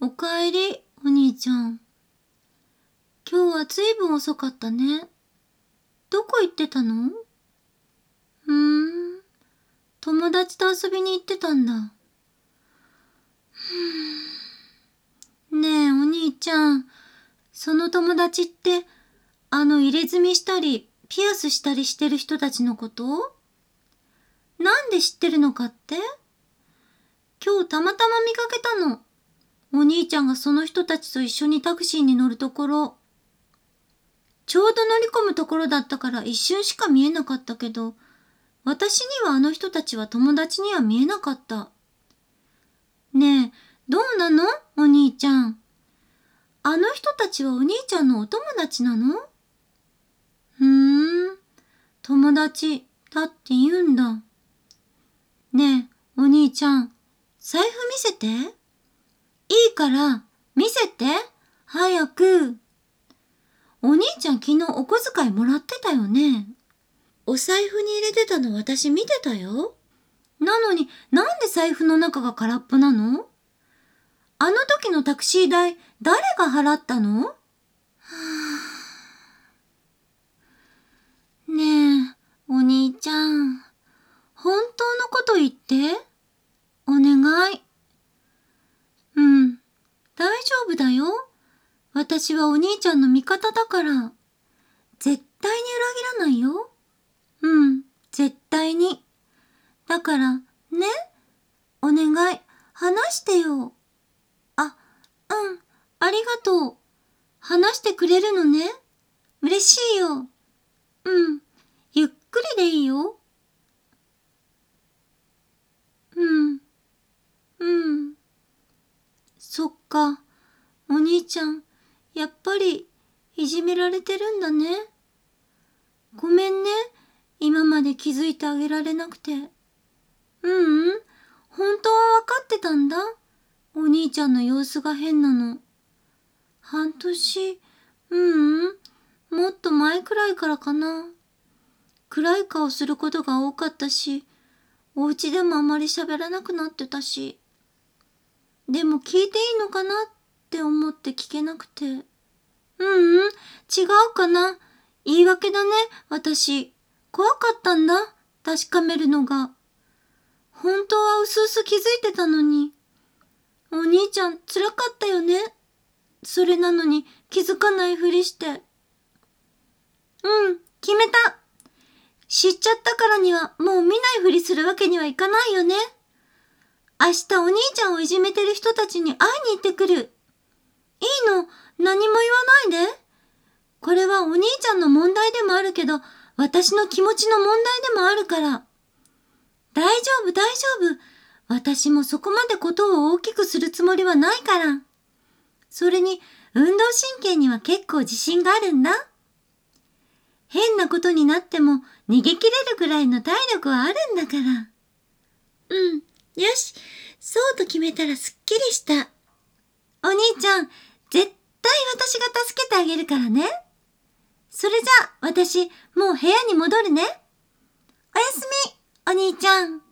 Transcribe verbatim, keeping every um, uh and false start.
おかえり、お兄ちゃん。今日はずいぶん遅かったね。どこ行ってたの？うーん、友達と遊びに行ってたんだ。ねえ、お兄ちゃん、その友達って、あの入れ墨したり、ピアスしたりしてる人たちのこと？なんで知ってるのかって？今日たまたま見かけたの。お兄ちゃんがその人たちと一緒にタクシーに乗るところ。ちょうど乗り込むところだったから一瞬しか見えなかったけど、私にはあの人たちは友達には見えなかった。ねえ、どうなの？お兄ちゃん。あの人たちはお兄ちゃんのお友達なの？ふーん、友達だって言うんだ。ねえ、お兄ちゃん、財布見せて。いいから、見せて。早く。お兄ちゃん昨日お小遣いもらってたよね。お財布に入れてたの私見てたよ。なのになんで財布の中が空っぽなの？あの時のタクシー代誰が払ったの？はあ、ねえ、お兄ちゃん。本当のこと言って。お願い。うん、大丈夫だよ。私はお兄ちゃんの味方だから。絶対に裏切らないよ。うん、絶対に。だから、ね、お願い、話してよ。あ、うん、ありがとう。話してくれるのね。嬉しいよ。うん、ゆっくりでいいよ。うん、うん。そっか、お兄ちゃん、やっぱりいじめられてるんだね。ごめんね、今まで気づいてあげられなくて。ううん、本当はわかってたんだ。お兄ちゃんの様子が変なの。半年、ううん、もっと前くらいからかな。暗い顔することが多かったし、お家でもあまり喋らなくなってたし。でも聞いていいのかなって思って聞けなくて。ううん、違うかな。言い訳だね、私。怖かったんだ、確かめるのが。本当はうすうす気づいてたのに。お兄ちゃん辛かったよね。それなのに気づかないふりして。うん、決めた。知っちゃったからにはもう見ないふりするわけにはいかないよね。明日お兄ちゃんをいじめてる人たちに会いに行ってくる。いいの、何も言わないで。これはお兄ちゃんの問題でもあるけど、私の気持ちの問題でもあるから。大丈夫、大丈夫。私もそこまでことを大きくするつもりはないから。それに、運動神経には結構自信があるんだ。変なことになっても逃げ切れるくらいの体力はあるんだから。うん、よし。そうと決めたらすっきりした。お兄ちゃん、絶対私が助けてあげるからね。それじゃあ、私、もう部屋に戻るね。おやすみ、お兄ちゃん。